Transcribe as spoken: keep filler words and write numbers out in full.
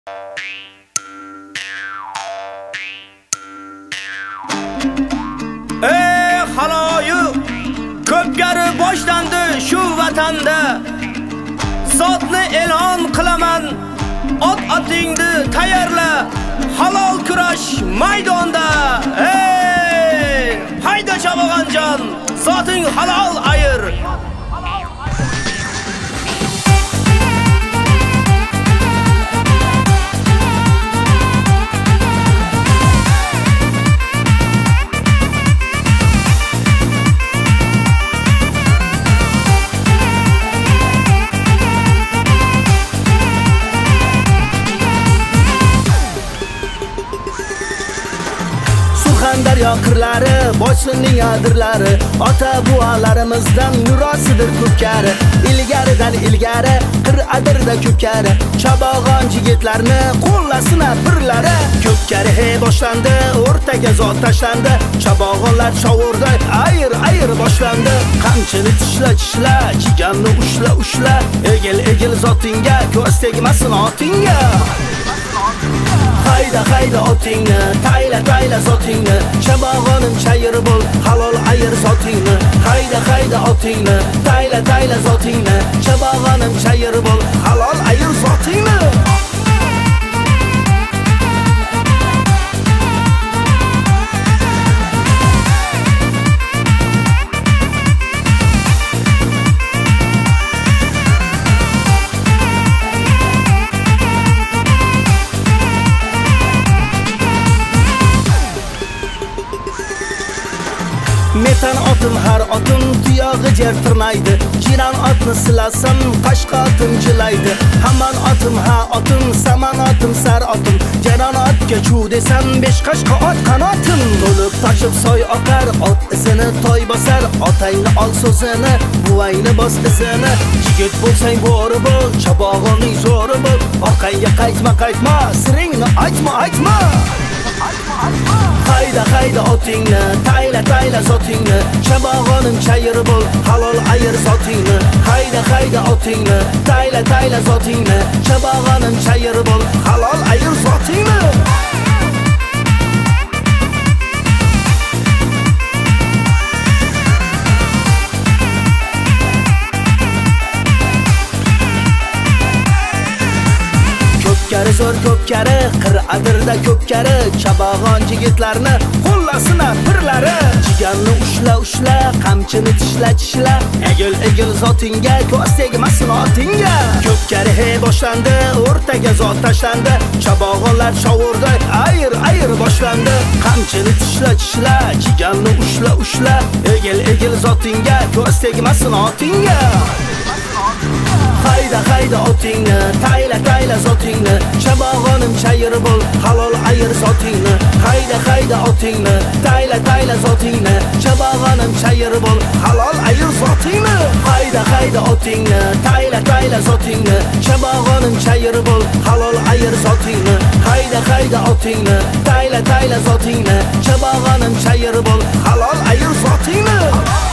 Ey haloyiq, ko'pkari boshlandi shu vatanda. Zotni e'lon qilaman, ot atingni tayyorla, halol kurash maydonda. Ey, hayda Chabog'anjon, zoting halol ayir. Daryo qirlari, boshsinning adirlari, ota bualarimizdan mirosidir ko'pkari. Ilgaridan ilgari, qir adirda ko'pkari, Chabog'on yigitlarni qo'llasina birlari. Ko'pkari he boshlandi, o'rtaga zot tashlandi, Chabog'onlar shovurdi, ayir ayir boshlandi. Qamchini tishla tishla, jiganni ushla ushla, egil egil zotingga, ko'z tegmasin otingga. Hayda hayda otingni, tayla tayla zotingni, Chabog'onim chayir bo'l, halol ayir zotingni. Hayda hayda otingni, tayla tayla zotingni, Chabog'onim chayir bo'l, halol ayir zotingni. Metan otim har otim tuyog'i jertirmaydi, jiran otni silasam qashqa otim jilaydi. Hamon otim ha otim, saman otim sar otim, jaran otga chu desam besh qashqa ot qanotim. To'lib toshib soy oqar, ot izini toy bosar, otangni ol so'zini, buvayni bos izini. Yigit bo'lsang bo'ri bo'l, Chabog'onning zo'ri bo'l, orqangga qaytma qaytma, siringni aytma aytma. Hayda hayda otingni, tayla tayla zotingni, Chabog'onim chayir bo'l, halol ayir zotingni. Hayda hayda otingni, tayla tayla zotingni, Chabog'onim chayir bo'l, halol ayir zotingni. Ko'pkari zo'r ko'pkari, qir adirda ko'pkari, Chabog'on yigitlarni qo'llasina birlari. Jiganni ushla ushla, qamchini tishla tishla, egil egil zotingga, ko'z tegmasin otingga. Ko'pkari he boshlandi, o'rtaga zot tashlandi, Chabog'onlar shovurdi, ayir ayir boshlandi. Qamchini tishla tishla, jiganni ushla ushla, egil egil zotingga, ko'z tegmasin otingga. Hayda hayda otingni, tayla tayla zotingni, Chabog'onim chayir bo'l, halol ayir zotingni. Hayda hayda otingni, tayla tayla zotingni, Chabog'onim chayir bo'l, halol ayir zotingni. Hayda hayda otingni, tayla tayla zotingni, Chabog'onim chayir bo'l, halol ayir zotingni. Hayda hayda otingni, tayla tayla zotingni, Chabog'onim chayir bo'l, halol ayir zotingni.